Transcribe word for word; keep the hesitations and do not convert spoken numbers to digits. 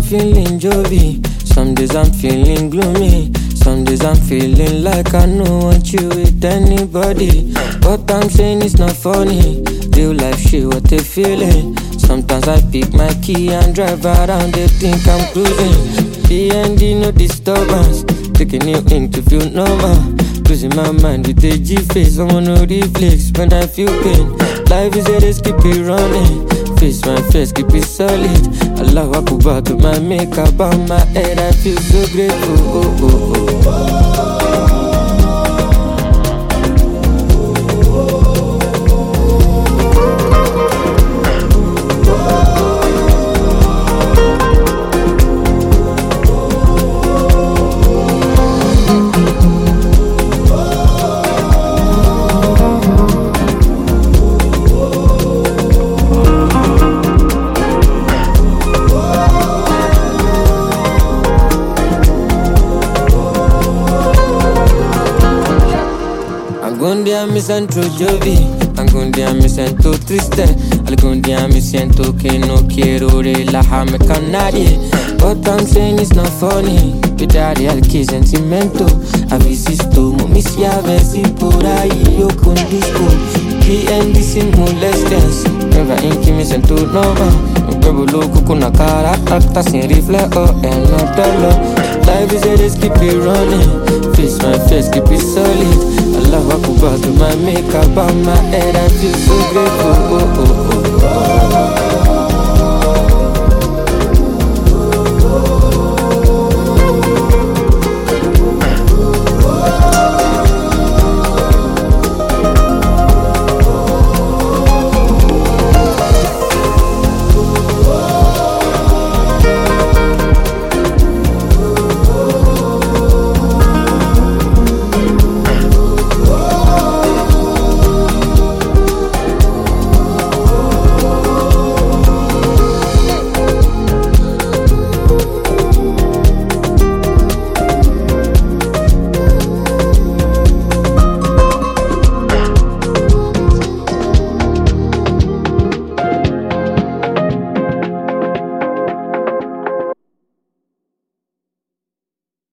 feeling jolly, some days I'm feeling gloomy. Some days I'm feeling like I don't want you with anybody. What I'm saying is not funny. Real life shit, what they feeling. Sometimes I pick my key and drive around, they think I'm cruising. D and D, no disturbance. Taking you in to feel normal. Losing my mind with a G-face, I want no reflex when I feel pain. Life is a race, keep it running. Face my face, keep it solid. Allah Akbar to my makeup on my head, I feel so grateful. Oh, oh, oh. Algún me siento Jovi, algún día me siento triste, algún día me siento que no quiero relajarme con nadie. What I'm saying is not funny, cuidar de alquiler sentimiento. A veces tomo mis llaves y por ahí yo conduzco. D and D sin molestias, prueba en que me siento normal. Un huevo loco con la cara alta sin reflejo en el dolor. Life is a race, keep it running. Face my face, keep it solid. Allah Akbar to my makeup on my head, I feel so grateful. Oh, oh, oh.